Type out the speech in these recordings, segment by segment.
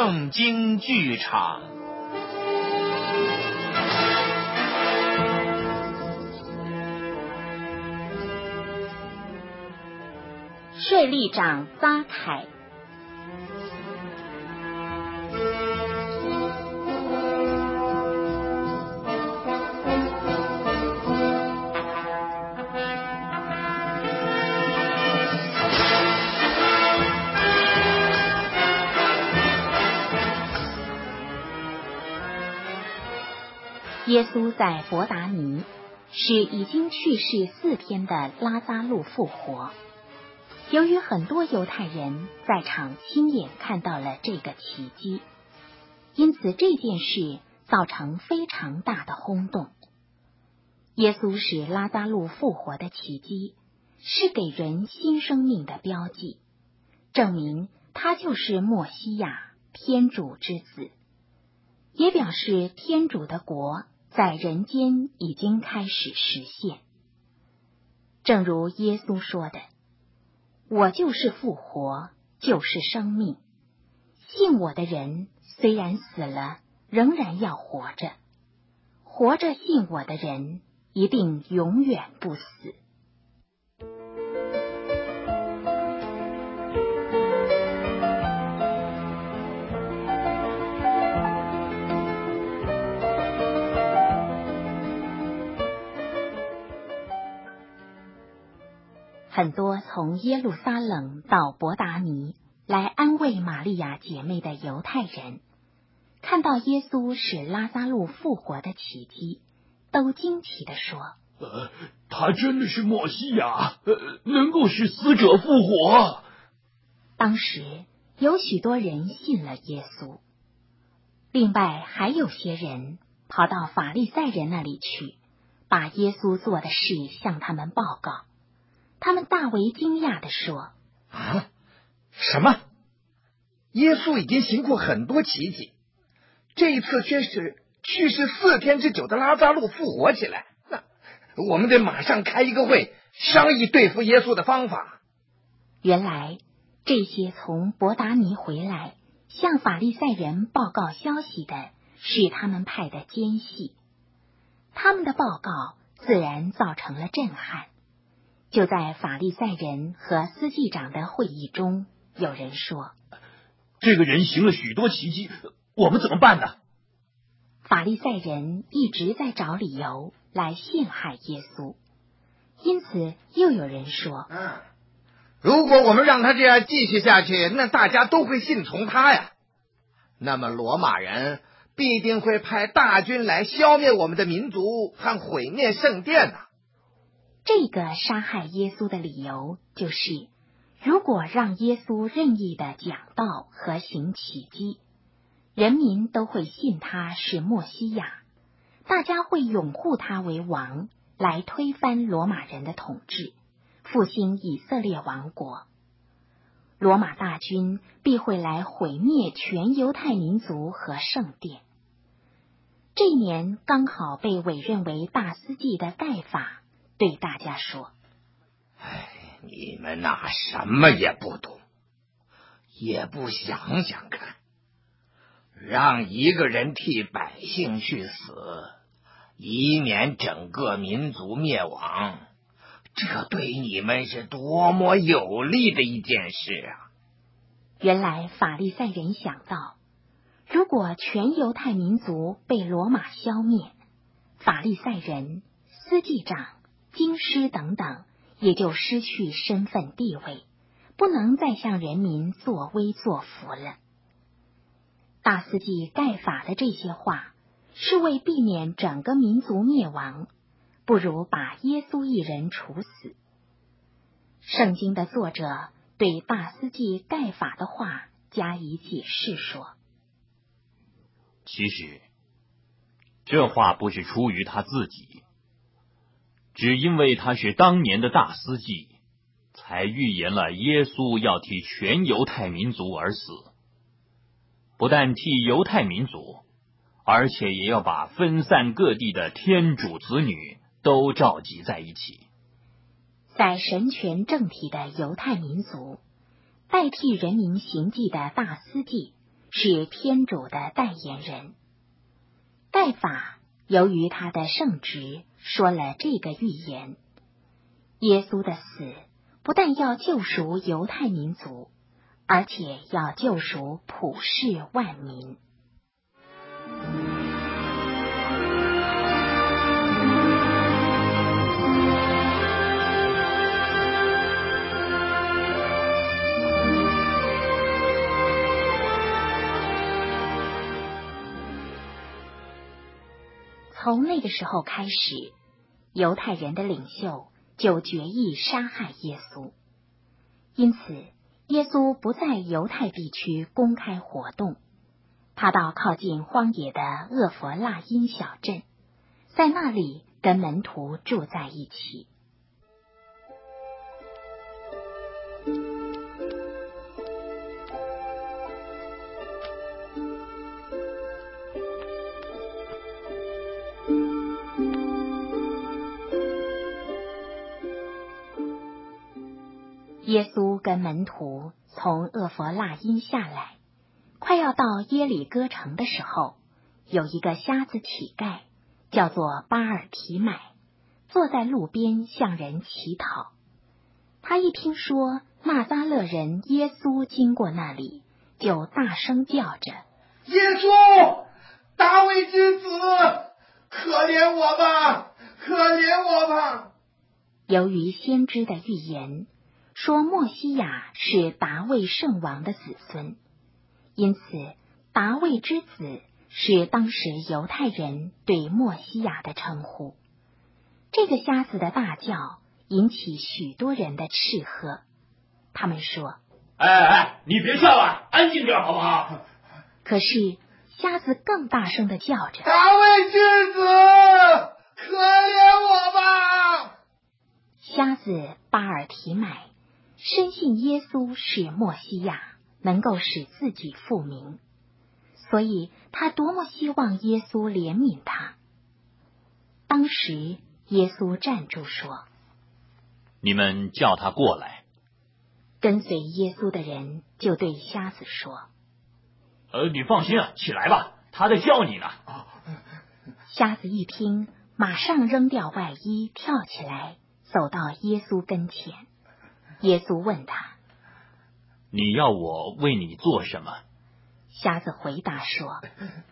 圣经剧场。 税吏长撒凯。耶稣在伯达尼使已经去世4天的拉撒路复活。由于很多犹太人在场亲眼看到了这个奇迹，因此这件事造成非常大的轰动。耶稣使拉撒路复活的奇迹是给人新生命的标记，证明他就是默西亚，天主之子，也表示天主的国在人间已经开始实现。正如耶稣说的，我就是复活，就是生命，信我的人虽然死了，仍然要活着，活着信我的人一定永远不死。很多从耶路撒冷到伯达尼来安慰玛利亚姐妹的犹太人，看到耶稣使拉撒路复活的奇迹，都惊奇地说： 他真的是默西亚，能够使死者复活。 当时有许多人信了耶稣，另外还有些人跑到法利赛人那里去，把耶稣做的事向他们报告。他们大为惊讶地说： 什么？耶稣已经行过很多奇迹，这一次却是去世4天之久的拉撒路复活起来，那我们得马上开一个会，商议对付耶稣的方法。 原来这些从伯达尼回来向法利赛人报告消息的是他们派的奸细，他们的报告自然造成了震撼。就在法利赛人和司祭长的会议中，有人说： 这个人行了许多奇迹，我们怎么办呢？ 法利赛人一直在找理由来陷害耶稣，因此又有人说： 如果我们让他这样继续下去，那大家都会信从他呀。那么罗马人必定会派大军来消灭我们的民族和毁灭圣殿啊。 这个杀害耶稣的理由就是，如果让耶稣任意的讲道和行奇迹，人民都会信他是默西亚，大家会拥护他为王，来推翻罗马人的统治，复兴以色列王国。罗马大军必会来毁灭全犹太民族和圣殿。这年刚好被委任为大司祭的盖法对大家说： 你们哪什么也不懂，也不想想看，让一个人替百姓去死，以免整个民族灭亡，这对你们是多么有利的一件事啊！ 原来法利赛人想到，如果全犹太民族被罗马消灭，法利赛人、司祭长、经师等等也就失去身份地位，不能再向人民作威作福了。大司祭盖法的这些话是为避免整个民族灭亡，不如把耶稣一人处死。圣经的作者对大司祭盖法的话加以解释说： 其实这话不是出于他自己，只因为他是当年的大司祭，才预言了耶稣要替全犹太民族而死，不但替犹太民族，而且也要把分散各地的天主子女都召集在一起。 在神权政体的犹太民族，代替人民行祭的大司祭是天主的代言人。盖法由于他的圣职，说了这个预言：耶稣的死不但要救赎犹太民族，而且要救赎普世万民。从那个时候开始，犹太人的领袖就决意杀害耶稣。因此，耶稣不在犹太地区公开活动，他到靠近荒野的厄弗辣因小镇，在那里跟门徒住在一起。耶稣跟门徒从厄弗辣因下来，快要到耶里哥城的时候，有一个瞎子乞丐，叫做巴尔提买，坐在路边向人乞讨。他一听说纳匝勒人耶稣经过那里，就大声叫着： 耶稣，大卫之子，可怜我吧，可怜我吧！ 由于先知的预言说默西亚是达味圣王的子孙，因此达味之子是当时犹太人对默西亚的称呼。这个瞎子的大叫引起许多人的斥喝，他们说： 你别叫了，安静点好不好？ 可是瞎子更大声地叫着： 大卫之子，可怜我吧！ 瞎子巴尔提买深信耶稣是默西亚，能够使自己复明，所以他多么希望耶稣怜悯他。当时耶稣站住说： 你们叫他过来。 跟随耶稣的人就对瞎子说： 你放心啊，起来吧，他在叫你呢。 瞎子一听，马上扔掉外衣，跳起来，走到耶稣跟前。耶稣问他： 你要我为你做什么？ 瞎子回答说：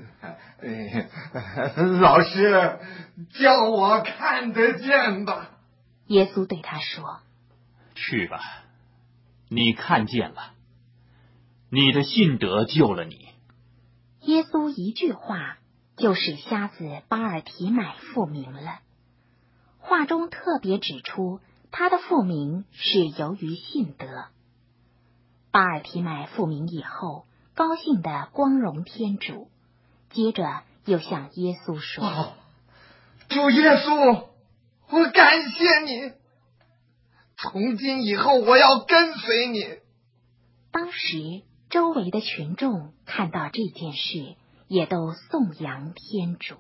老师，叫我看得见吧。 耶稣对他说： 去吧，你看见了，你的信德救了你。 耶稣一句话就使瞎子巴尔提买复明了。话中特别指出他的复明是由于信德。巴尔提买复明以后，高兴地光荣天主，接着又向耶稣说： 主耶稣，我感谢你，从今以后我要跟随你。 当时周围的群众看到这件事，也都颂扬天主。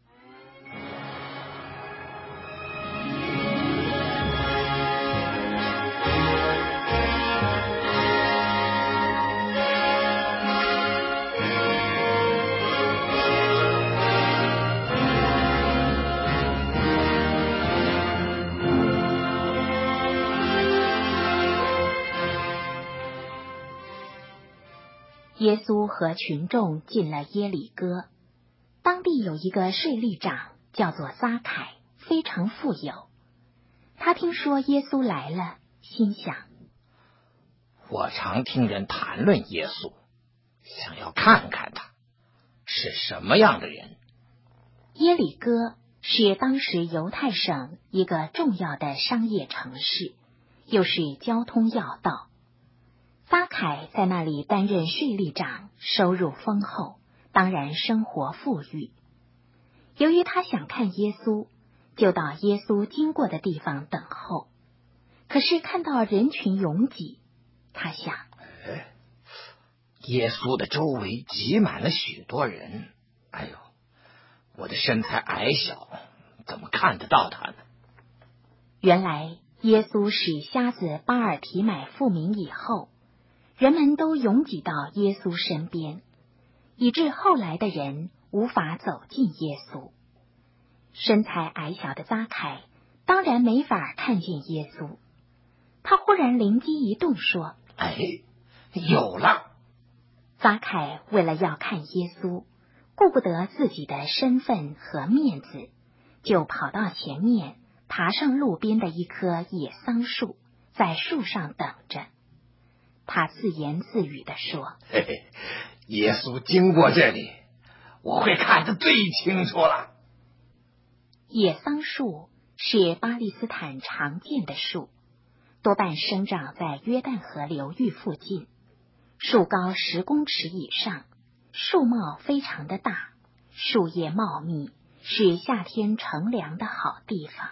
耶稣和群众进了耶里哥，当地有一个税吏长叫做撒凯，非常富有。他听说耶稣来了，心想： 我常听人谈论耶稣，想要看看他是什么样的人。 耶里哥是当时犹太省一个重要的商业城市，又是交通要道。撒凯在那里担任税吏长，收入丰厚，当然生活富裕。由于他想看耶稣，就到耶稣经过的地方等候。可是看到人群拥挤，他想： 耶稣的周围挤满了许多人，哎呦，我的身材矮小，怎么看得到他呢？ 原来耶稣使瞎子巴尔提买复明以后，人们都拥挤到耶稣身边， 以致后来的人无法走近耶稣。身材矮小的匝凯当然没法看见耶稣。他忽然灵机一动，说： 哎，有了！ 匝凯为了要看耶稣，顾不得自己的身份和面子，就跑到前面，爬上路边的一棵野桑树，在树上等着。他自言自语地说： 嘿嘿，耶稣经过这里，我会看得最清楚了。 野桑树是巴勒斯坦常见的树，多半生长在约旦河流域附近，树高10公尺以上，树帽非常的大，树叶茂密，是夏天乘凉的好地方。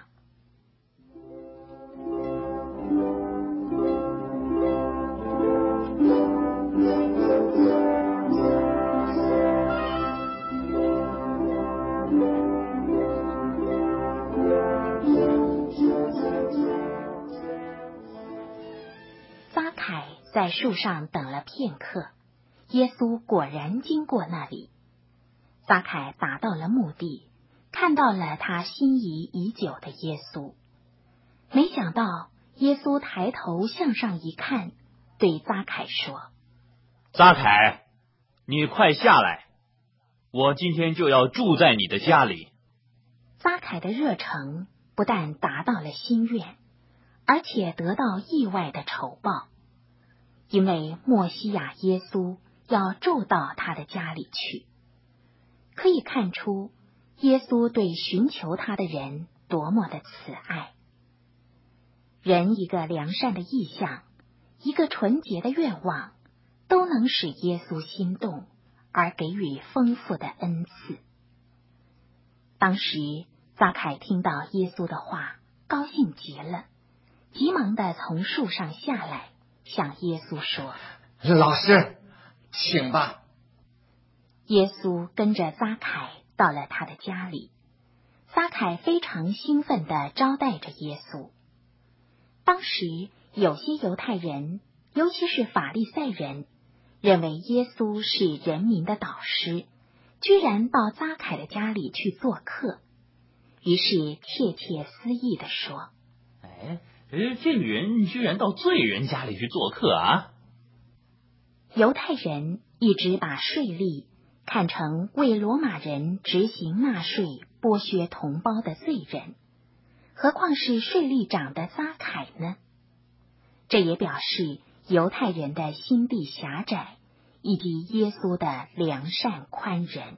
匝凯在树上等了片刻，耶稣果然经过那里。匝凯达到了目的，看到了他心仪已久的耶稣。没想到耶稣抬头向上一看，对匝凯说： 匝凯，你快下来，我今天就要住在你的家里。 匝凯的热诚不但达到了心愿，而且得到意外的酬报，因为默西亚耶稣要住到他的家里去。可以看出耶稣对寻求他的人多么的慈爱。人一个良善的意向，一个纯洁的愿望，都能使耶稣心动，而给予丰富的恩赐。当时匝凯听到耶稣的话，高兴极了，急忙地从树上下来，向耶稣说： 老师，请吧。 耶稣跟着匝凯到了他的家里，匝凯非常兴奋地招待着耶稣。当时有些犹太人，尤其是法利赛人，认为耶稣是人民的导师，居然到匝凯的家里去做客，于是窃窃私议地说： 这女人居然到罪人家里去做客啊！ 犹太人一直把税吏看成为罗马人执行纳税、剥削同胞的罪人，何况是税吏长的匝凯呢？这也表示犹太人的心地狭窄，以及耶稣的良善宽仁。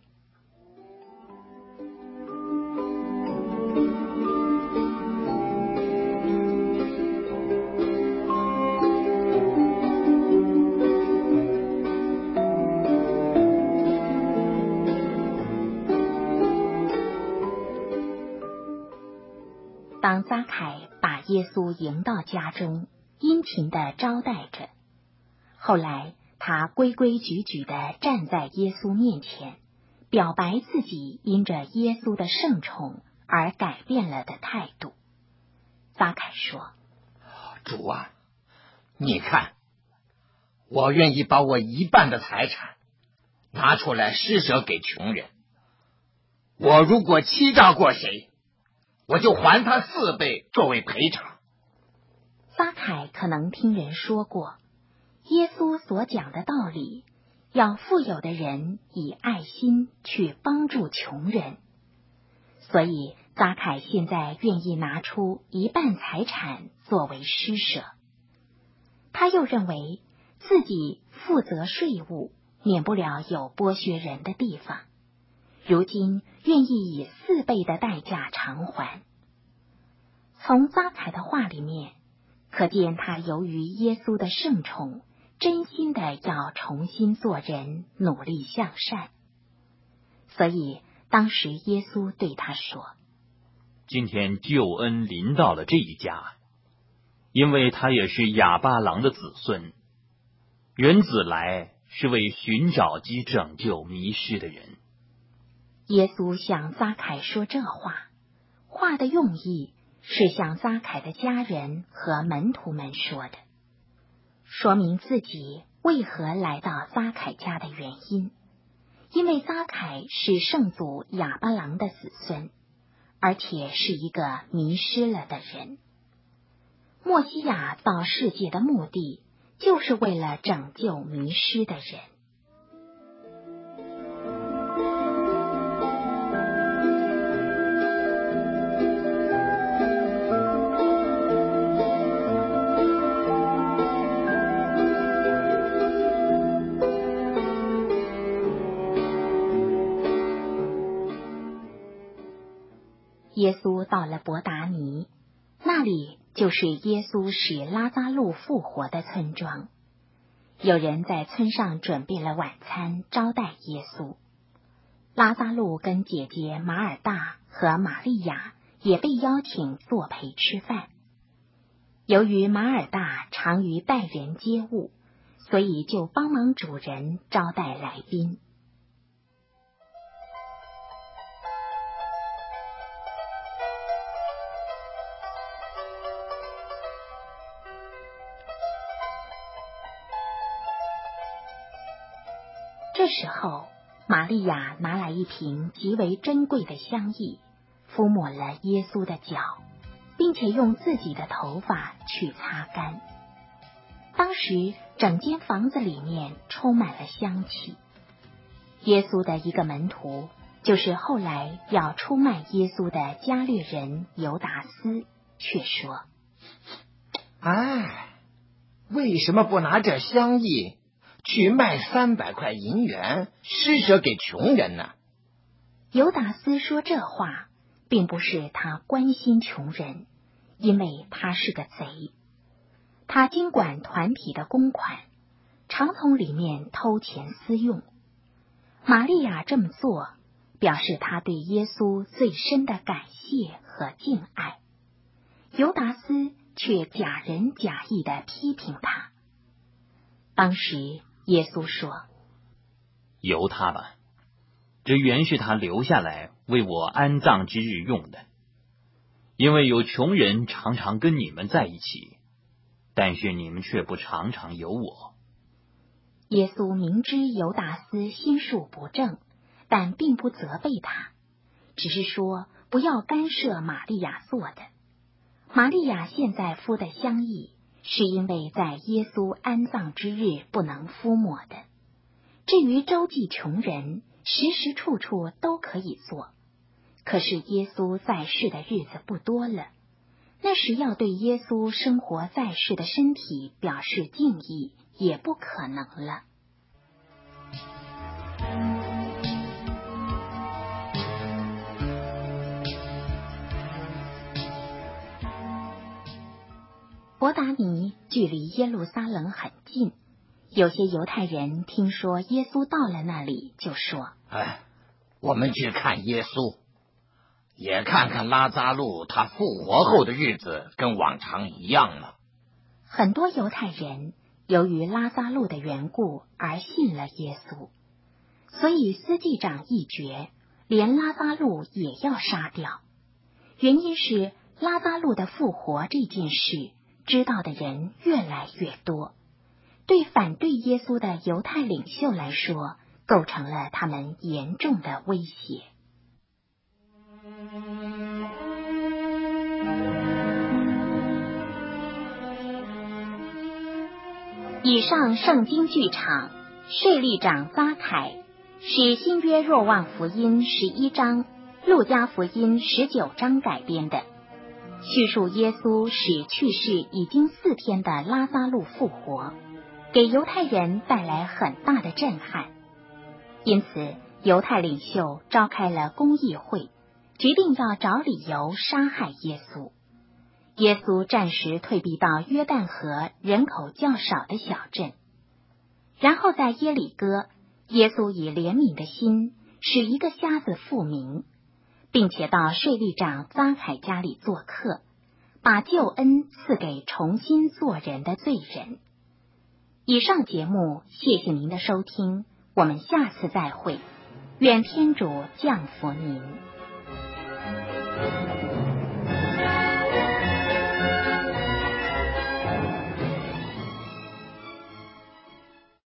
当匝凯把耶稣迎到家中，殷勤地招待着。后来他规规矩矩地站在耶稣面前，表白自己因着耶稣的圣宠而改变了的态度。匝凯说： 主啊，你看，我愿意把我一半的财产拿出来施舍给穷人。我如果欺诈过谁，我就还他4倍作为赔偿。 匝凯可能听人说过，耶稣所讲的道理，要富有的人以爱心去帮助穷人，所以匝凯现在愿意拿出一半财产作为施舍。他又认为自己负责税务，免不了有剥削人的地方，如今愿意以4倍的代价偿还。从匝凯的话里面，可见他由于耶稣的圣宠，真心的要重新做人，努力向善。所以当时耶稣对他说： 今天救恩临到了这一家，因为他也是亚巴郎的子孙。人子来是为寻找及拯救迷失的人。 耶稣向匝凯说这话的用意是向匝凯的家人和门徒们说的，说明自己为何来到匝凯家的原因， 因为撒凯是圣祖亚巴郎的子孙，而且是一个迷失了的人。默西亚到世界的目的，就是为了拯救迷失的人。耶稣到了伯达尼，那里就是耶稣使拉撒路复活的村庄。有人在村上准备了晚餐招待耶稣。拉撒路跟姐姐马尔大和玛利亚也被邀请作陪吃饭。由于马尔大常于待人接物，所以就帮忙主人招待来宾。这时候，玛利亚拿来一瓶极为珍贵的香液，敷抹了耶稣的脚，并且用自己的头发去擦干。当时整间房子里面充满了香气。耶稣的一个门徒，就是后来要出卖耶稣的加略人犹达斯，却说： 哎，为什么不拿这香液去卖300块银元，施舍给穷人呢？ 犹达斯说这话，并不是他关心穷人，因为他是个贼。他经管团体的公款，常从里面偷钱私用。玛利亚这么做，表示他对耶稣最深的感谢和敬爱。犹达斯却假仁假义地批评他。当时耶稣说： 由他吧，这原是他留下来为我安葬之日用的。因为有穷人常常跟你们在一起，但是你们却不常常有我。 耶稣明知犹达斯心术不正，但并不责备他，只是说不要干涉玛利亚做的。玛利亚现在敷的香液，是因为在耶稣安葬之日不能敷抹的。至于周济穷人，时时处处都可以做。可是耶稣在世的日子不多了，那时要对耶稣生活在世的身体表示敬意，也不可能了。伯达尼距离耶路撒冷很近，有些犹太人听说耶稣到了那里，就说： 我们去看耶稣，也看看拉扎路他复活后的日子跟往常一样了。 很多犹太人由于拉撒路的缘故而信了耶稣，所以司祭长一决，连拉撒路也要杀掉。原因是拉撒路的复活这件事知道的人越来越多，对反对耶稣的犹太领袖来说，构成了他们严重的威胁。以上圣经剧场，税吏长撒凯是新约若望福音11章、路加福音19章改编的，叙述耶稣使去世已经4天的拉撒路复活，给犹太人带来很大的震撼。因此，犹太领袖召开了公议会，决定要找理由杀害耶稣。耶稣暂时退避到约旦河人口较少的小镇，然后在耶里哥，耶稣以怜悯的心使一个瞎子复明，并且到税吏长撒凯家里做客，把救恩赐给重新做人的罪人。以上节目，谢谢您的收听，我们下次再会，愿天主降福您。